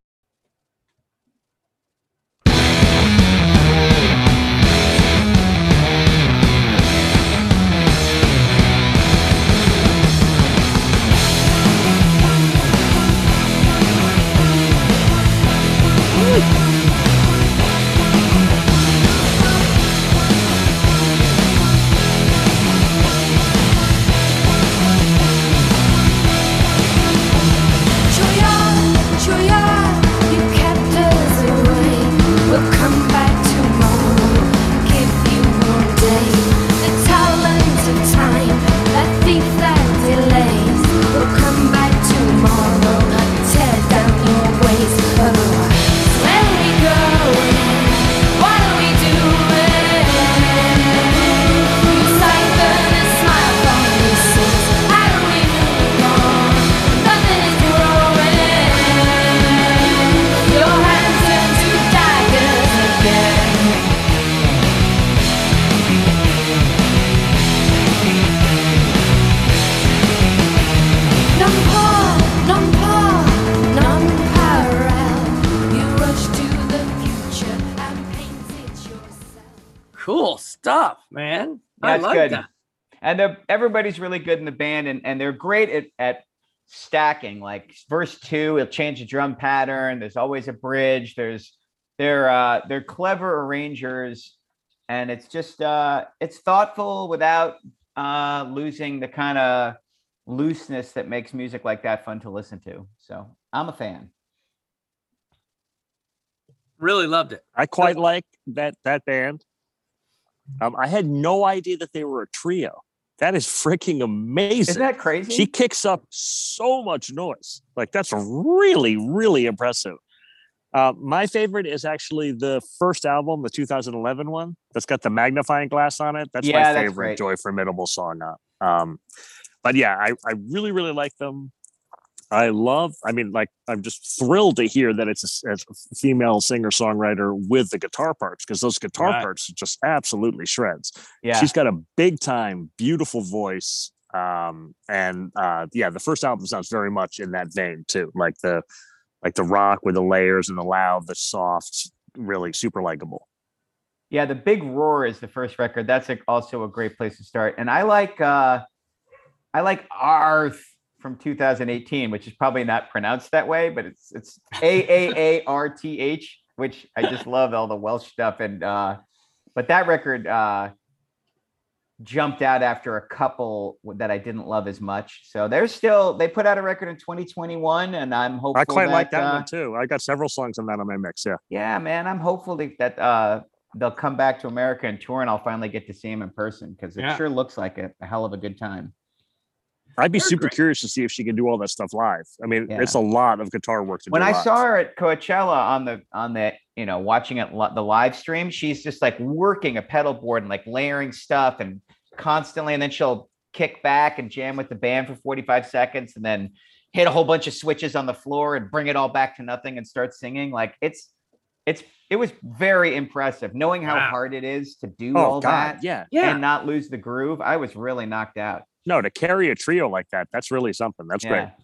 Cool stuff, man. I That's like good. that. And they're- everybody's really good in the band, and, and they're great at, at stacking. Like verse two, it'll change the drum pattern. There's always a bridge. There's they're uh, they're clever arrangers, and it's just uh, it's thoughtful without uh, losing the kind of looseness that makes music like that fun to listen to. So I'm a fan. Really loved it. I quite like that that band. Um, I had no idea that they were a trio. That is freaking amazing. Isn't that crazy? She kicks up so much noise. Like, that's really, really impressive. Uh, my favorite is actually the first album, the two thousand eleven one, that's got the magnifying glass on it. That's Yeah, my that's favorite great. Joy Formidable song. Uh, Um, but yeah, I, I really, really like them. I love, I mean, like, I'm just thrilled to hear that it's a, it's a female singer-songwriter with the guitar parts, because those guitar Right. parts are just absolutely shreds. Yeah. She's got a big time, beautiful voice. Um, and uh, yeah, the first album sounds very much in that vein too. Like the, like the rock with the layers and the loud, the soft, really super likable. Yeah, the Big Roar is the first record. That's a, also a great place to start. And I like uh I like Arth from two thousand eighteen, which is probably not pronounced that way, but it's it's A A A R T H, which I just love all the Welsh stuff. And uh but that record uh jumped out after a couple that I didn't love as much. So they're still they put out a record in twenty twenty-one, and I'm hopeful I quite that, like that uh, one too. I got several songs on that on my mix. Yeah. Yeah, man, I'm hopeful that, that uh, they'll come back to America and tour, and I'll finally get to see them in person, because it Yeah. sure looks like a, a hell of a good time. I'd be They're super great. curious to see if she can do all that stuff live. I mean, Yeah. it's a lot of guitar work to When do I live. saw her at Coachella on the on the you know watching it li- the live stream, she's just like working a pedal board and like layering stuff and constantly, and then she'll kick back and jam with the band for forty-five seconds, and then hit a whole bunch of switches on the floor and bring it all back to nothing and start singing. Like it's it's it was very impressive, knowing how Wow. hard it is to do Oh all God, that yeah. Yeah. and not lose the groove. I was really knocked out. No, to carry a trio like that, that's really something. That's great. Yeah.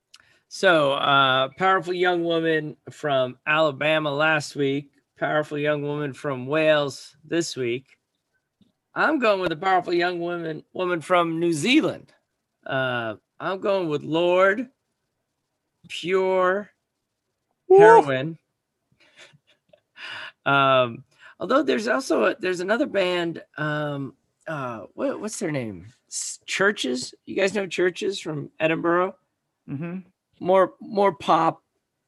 So, uh, powerful young woman from Alabama last week, powerful young woman from Wales this week. I'm going with a powerful young woman woman from New Zealand. Uh, I'm going with Lord, pure heroin. um, although there's also a, there's another band. Um, uh, what, what's their name? S- Churches. You guys know Churches from Edinburgh? Mm-hmm. more more pop,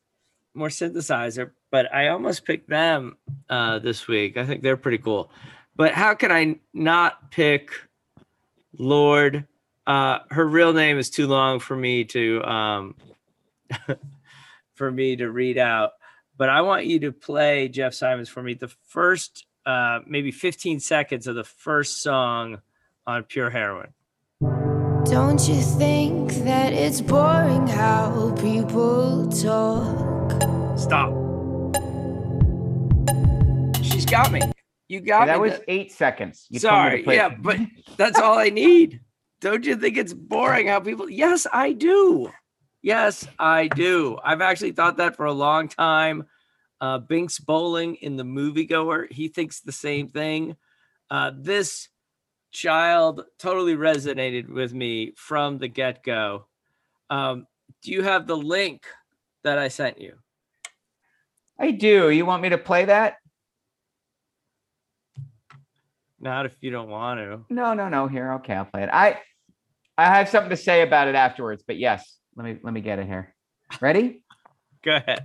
more synthesizer, but I almost picked them uh this week. I think they're pretty cool. But how can I not pick Lorde? Uh, her real name is too long for me to um, for me to read out. But I want you to play Jeff Simons for me. The first, uh, maybe fifteen seconds of the first song on Pure Heroin. Don't you think that it's boring how people talk? Stop. She's got me. You got Hey, that me. was eight seconds. You told me to Sorry. play- Yeah, but that's all I need. Don't you think it's boring how people? Yes, I do. Yes, I do. I've actually thought that for a long time. Uh, Binks Bowling in The Moviegoer, he thinks the same thing. Uh, this child totally resonated with me from the get-go. Um, do you have the link that I sent you? I do. You want me to play that? Not if you don't want to. No, no, no. Here, okay, I'll play it. I I have something to say about it afterwards, but yes, let me let me get it here. Ready? Go ahead.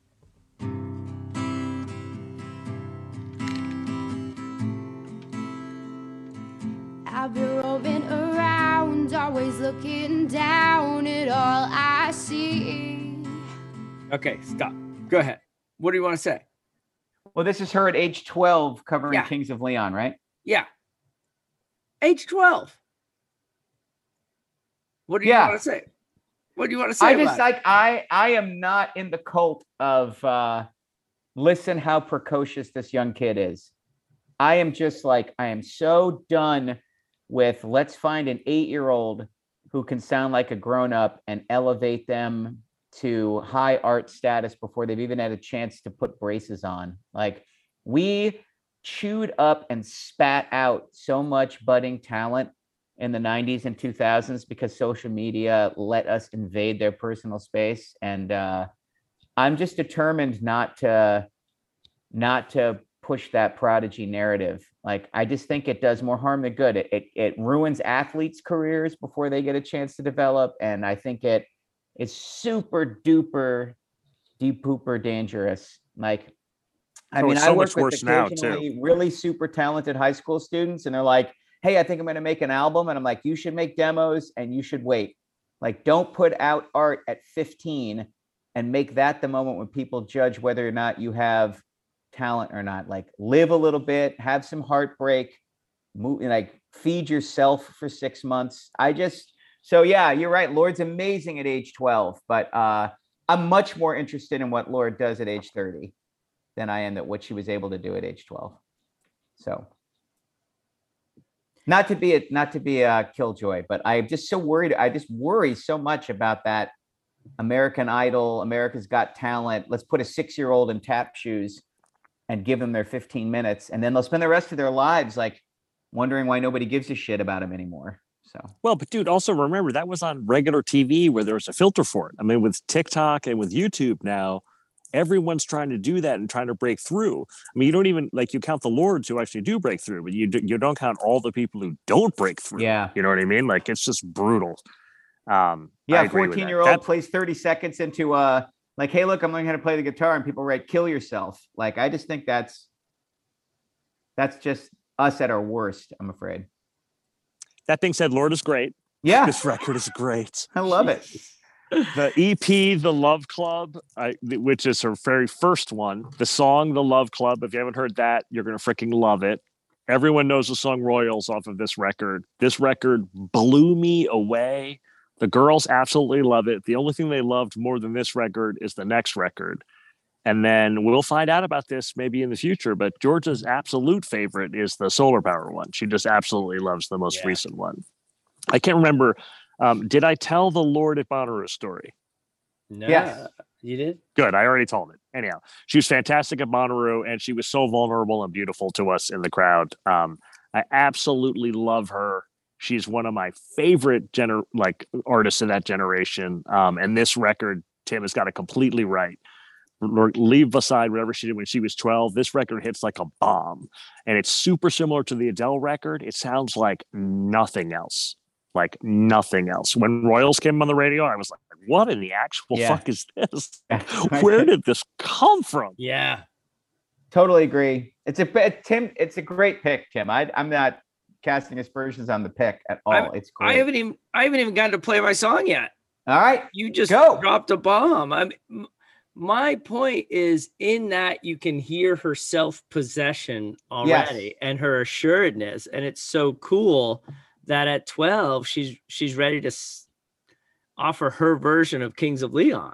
I've been roving around, always looking down at all I see. Okay, stop. Go ahead. What do you want to say? Well, this is her at age twelve covering Yeah. Kings of Leon, right? Yeah. Age twelve. What do you Yeah. want to say? What do you want to say? I about just it? like I I am not in the cult of uh listen how precocious this young kid is. I am just like I am so done with let's find an eight-year-old who can sound like a grown-up and elevate them to high art status before they've even had a chance to put braces on. Like we chewed up and spat out so much budding talent in the nineties and two thousands because social media let us invade their personal space. And uh, I'm just determined not to, not to push that prodigy narrative. Like, I just think it does more harm than good. It, it, it ruins athletes' careers before they get a chance to develop. And I think it is super duper, deep pooper dangerous. Like, I Oh, mean, it's I so work much with worse now, too. occasionally really super talented high school students, and they're like, hey, I think I'm going to make an album. And I'm like, you should make demos and you should wait. Like, don't put out art at fifteen and make that the moment when people judge whether or not you have talent or not. Like, live a little bit, have some heartbreak, move, like feed yourself for six months. I just, so yeah, you're right. Lorde's amazing at age twelve, but uh, I'm much more interested in what Lorde does at age thirty than I am at what she was able to do at age twelve. So not to be a, not to be a killjoy, but I'm just so worried. I just worry so much about that American Idol, America's Got Talent. Let's put a six-year-old in tap shoes and give them their fifteen minutes. And then they'll spend the rest of their lives like wondering why nobody gives a shit about them anymore. So, well, but dude, also remember that was on regular T V where there was a filter for it. I mean, with TikTok and with YouTube now, everyone's trying to do that and trying to break through. I mean, you don't even like you count the Lords who actually do break through, but you do, you don't count all the people who don't break through. Yeah, you know what I mean? Like it's just brutal. Um, yeah, I agree with that. fourteen year old That- plays thirty seconds into uh like, hey, look, I'm learning how to play the guitar, and people write "kill yourself." Like, I just think that's that's just us at our worst, I'm afraid. That being said, Lorde is great. Yeah, This record is great. I love it. The E P, The Love Club, I, which is her very first one. The song, The Love Club. If you haven't heard that, you're going to freaking love it. Everyone knows the song Royals off of this record. This record blew me away. The girls absolutely love it. The only thing they loved more than this record is the next record. And then we'll find out about this maybe in the future, but Georgia's absolute favorite is the Solar Power one. She just absolutely loves the most Yeah. recent one. I can't remember. Um, did I tell the Lorde at Bonnaroo story? No, Yes. you did. Good. I already told it. Anyhow, she was fantastic at Bonnaroo, and she was so vulnerable and beautiful to us in the crowd. Um, I absolutely love her. She's one of my favorite gener- like artists of that generation. Um, and this record, Tim has got it completely right. L- Leave aside whatever she did when she was twelve. This record hits like a bomb, and it's super similar to the Adele record. It sounds like nothing else. Like nothing else. When Royals came on the radio, I was like, what in the actual Yeah. fuck is this? Where did this come from? Yeah. Totally agree. It's a Tim. It's a great pick, Tim. I, I'm not casting aspersions on the pick at all. I'm, it's great. I haven't even I haven't even gotten to play my song yet. All right, you just go. dropped a bomb. I'm. My point is in that you can hear her self-possession already Yes. and her assuredness, and it's so cool that at twelve she's she's ready to s- offer her version of Kings of Leon.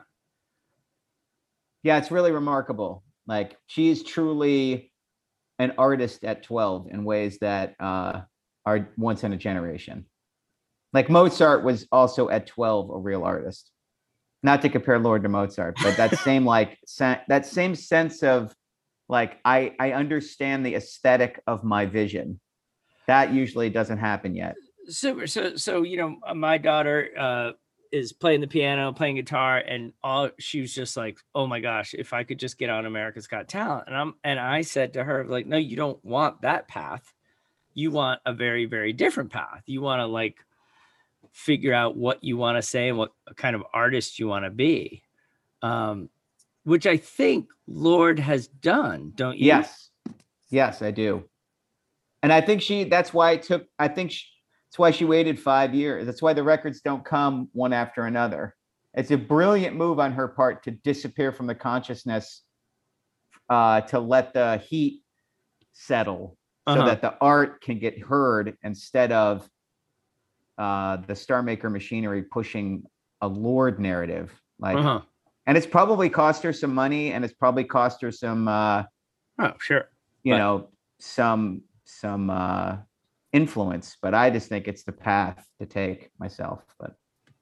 Yeah, it's really remarkable. Like she's truly an artist at twelve in ways that uh, are once in a generation. Like Mozart was also at twelve a real artist. Not to compare Lord to Mozart, but that same like sa- that same sense of like I I understand the aesthetic of my vision. That usually doesn't happen yet. Super. So so you know my daughter uh, is playing the piano, playing guitar, and all she was just like, oh my gosh, if I could just get on America's Got Talent. And I'm and I said to her, like, no, you don't want that path. You want a very, very different path. You want to like figure out what you want to say and what kind of artist you want to be. Um, which I think Lorde has done, don't you? Yes. Yes, I do. And I think she that's why it took I think she, that's why she waited five years. That's why the records don't come one after another. It's a brilliant move on her part to disappear from the consciousness, uh, to let the heat settle so Uh-huh. that the art can get heard instead of uh, the Star Maker machinery pushing a Lorde narrative. Like, Uh-huh. and it's probably cost her some money, and it's probably cost her some, uh, Oh, sure. you But- know, some some uh, influence. But I just think it's the path to take myself. But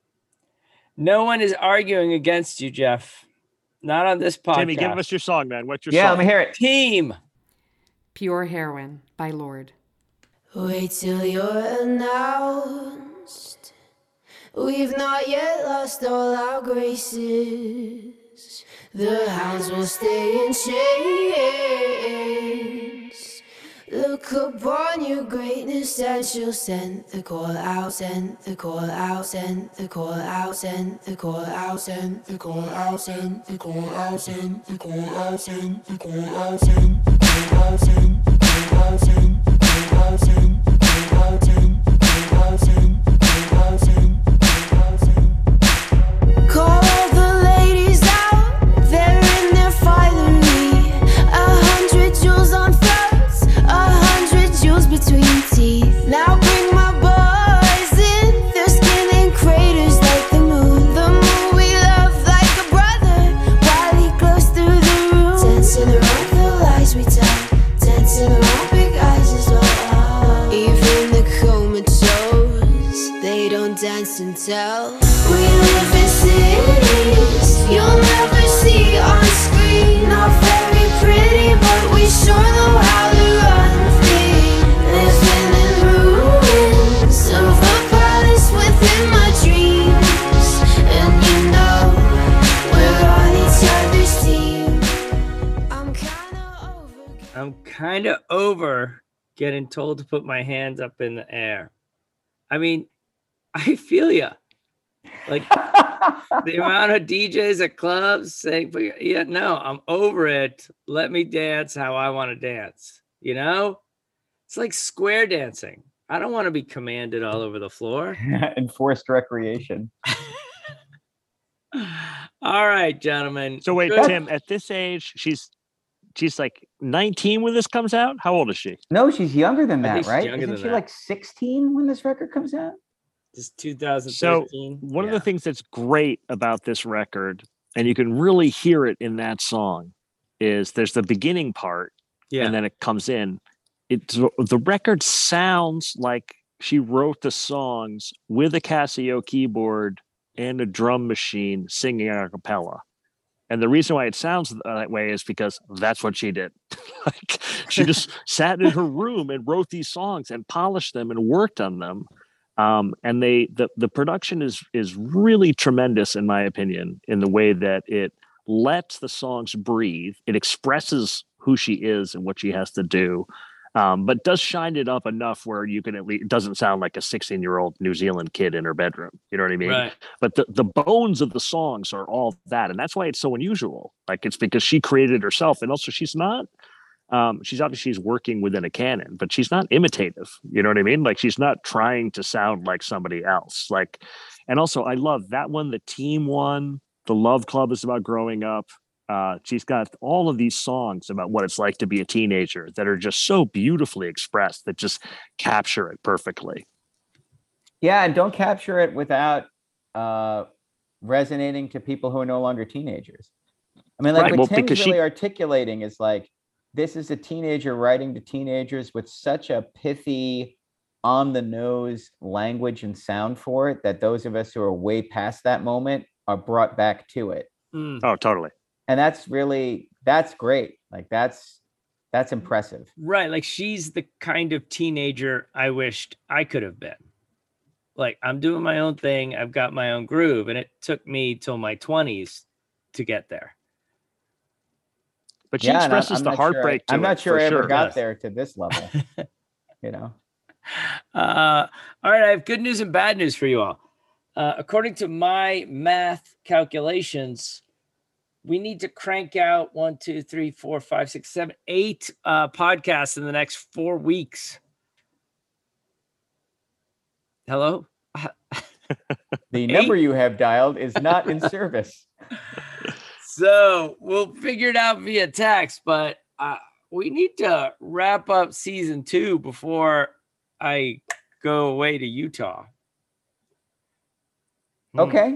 No one is arguing against you, Jeff. Not on this podcast. Timmy, give us your song, man. What's your yeah, song? let me hear it. Team. Pure Heroine by Lorde. Wait till you're announced. We've not yet lost all our graces. The hounds will stay in chains. Look upon your greatness and she'll send the call out, send the call out, send the call out, send the call out, send the call out, send the call out, send the call out, send the call out, send the call out, send the call out, send the call out, send the call out, send the call out, send the call out, send the call out, send. Call all the ladies out, they're in their finery. A hundred jewels on throats, a hundred jewels between teeth. Now bring my boys in, their skin in craters like the moon. The moon we love like a brother, while he glows through the room. Dancing around the lies we tell, dancing around big eyes as well. Even the comatose, they don't dance and tell. We live in cities you'll never see on screen. Not very pretty, but we sure know how to run things. Living in ruins of a palace within my dreams. And you know, we're on each other's team. I'm kinda over. I'm kind of over getting told to put my hands up in the air. I mean, I feel ya. Like the amount of D Js at clubs saying, "But yeah, no, I'm over it. Let me dance how I want to dance." You know, it's like square dancing. I don't want to be commanded all over the floor. Enforced recreation. All right, gentlemen. So wait, Good. Tim, at this age, she's she's like nineteen when this comes out. How old is she? No, she's younger than I that, think she's right? younger Isn't than she that. like sixteen when this record comes out? It's two thousand So thirteen. one of Yeah. the things that's great about this record, and you can really hear it in that song, is there's the beginning part, Yeah. and then it comes in. It's the record sounds like she wrote the songs with a Casio keyboard and a drum machine singing a cappella. And the reason why it sounds that way is because that's what she did. Like she just sat in her room and wrote these songs and polished them and worked on them. Um, and they the the production is is really tremendous in my opinion, in the way that it lets the songs breathe. It expresses who she is and what she has to do, um, but does shine it up enough where you can at least, it doesn't sound like a sixteen year old New Zealand kid in her bedroom. You know what I mean? Right. But the, the bones of the songs are all that. And that's why it's so unusual. Like it's because she created it herself. And also she's not, Um, she's obviously she's working within a canon, but she's not imitative. You know what I mean? Like she's not trying to sound like somebody else. Like, and also I love that one, the team one, the Love Club is about growing up. Uh, she's got all of these songs about what it's like to be a teenager that are just so beautifully expressed that just capture it perfectly. Yeah, and don't capture it without uh, resonating to people who are no longer teenagers. I mean, like Right, what well, Tim's because really she- articulating is like, this is a teenager writing to teenagers with such a pithy, on the nose language and sound for it that those of us who are way past that moment are brought back to it. Mm. Oh, totally. And that's really, that's great. Like that's, that's impressive. Right. Like she's the kind of teenager I wished I could have been. Like I'm doing my own thing. I've got my own groove. And it took me till my twenties to get there. But she Yeah, and I- expresses I'm the not sure I- heartbreak to I'm it, not sure for I ever sure. got Yes. there to this level, you know? Uh, all right. I have good news and bad news for you all. Uh, according to my math calculations, we need to crank out one, two, three, four, five, six, seven, eight uh, podcasts in the next four weeks. Hello? The number you have dialed is not in service. So we'll figure it out via text, but uh, we need to wrap up season two before I go away to Utah. Hmm. Okay.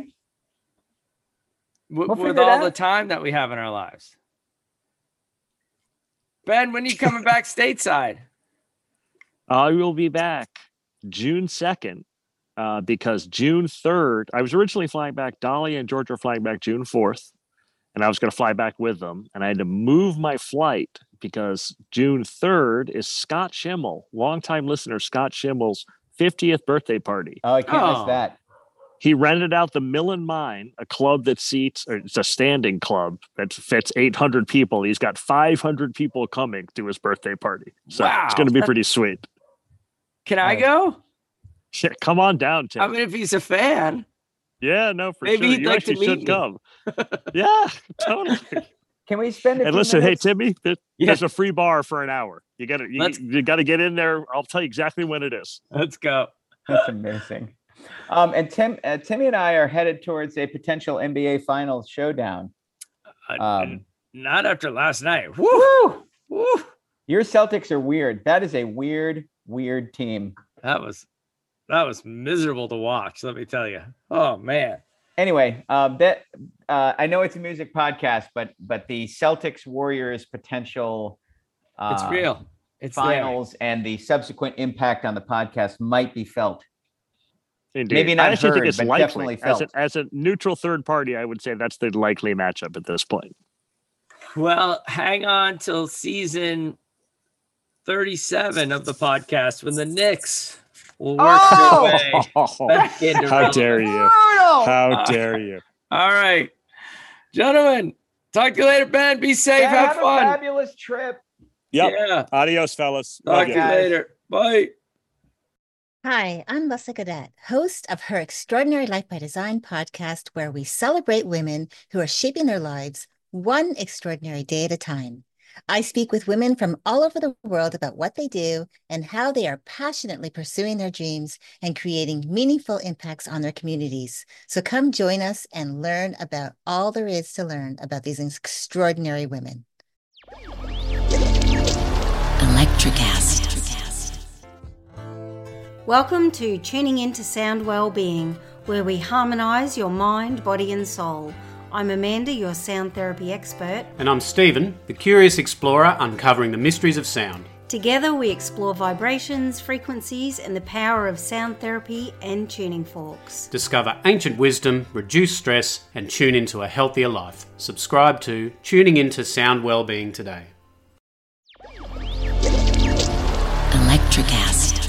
W- We'll with figure it all the out. time that we have in our lives. Ben, when are you coming back stateside? I will be back June second uh, because June third, I was originally flying back. Dolly and George are flying back June fourth, and I was going to fly back with them. And I had to move my flight because June third is Scott Schimmel, longtime listener Scott Schimmel's fiftieth birthday party. Oh, I can't Oh. miss that. He rented out the Mill and Mine, a club that seats, or it's a standing club that fits eight hundred people. He's got five hundred people coming to his birthday party. So Wow. it's going to be pretty sweet. Can I Nice. go? Yeah, come on down, Tim. I mean, if he's a fan. yeah, no, for Maybe sure. he'd You like to actually should meet me. come. Yeah, totally. Can we spend a And few listen, minutes? hey, Timmy, there- Yeah. there's a free bar for an hour. You got to you, Let's- you got to get in there. I'll tell you exactly when it is. Let's go. That's amazing. Um, and Tim, uh, Timmy and I are headed towards a potential N B A Finals showdown. Uh, Um, Not after last night. Woo! Woo! Woo! Your Celtics are weird. That is a weird, weird team. That was that was miserable to watch. Let me tell you. Oh man. Anyway, um, that uh, I know it's a music podcast, but but the Celtics Warriors potential uh, It's real. It's there. finals and the subsequent impact on the podcast might be felt. Indeed. Maybe not I actually heard, think it's but likely. definitely As, felt. a, as a neutral third party, I would say that's the likely matchup at this point. Well, hang on till season thirty-seven of the podcast when the Knicks will work Oh! their way back into How dare relevance. you? Brutal! How Uh, dare you? All right. Gentlemen, talk to you later, Ben. Be safe. Yeah, have, have a fun. fabulous trip. Yep. Yeah. Adios, fellas. Talk Love to you. you guys. later. Bye. Hi, I'm Lessa Gadet, host of Her Extraordinary Life by Design podcast, where we celebrate women who are shaping their lives one extraordinary day at a time. I speak with women from all over the world about what they do and how they are passionately pursuing their dreams and creating meaningful impacts on their communities. So come join us and learn about all there is to learn about these extraordinary women. Electricast. Welcome to Tuning Into Sound Wellbeing, where we harmonise your mind, body and soul. I'm Amanda, your sound therapy expert. And I'm Stephen, the curious explorer uncovering the mysteries of sound. Together we explore vibrations, frequencies and the power of sound therapy and tuning forks. Discover ancient wisdom, reduce stress, and tune into a healthier life. Subscribe to Tuning Into Sound Wellbeing today. Electricast.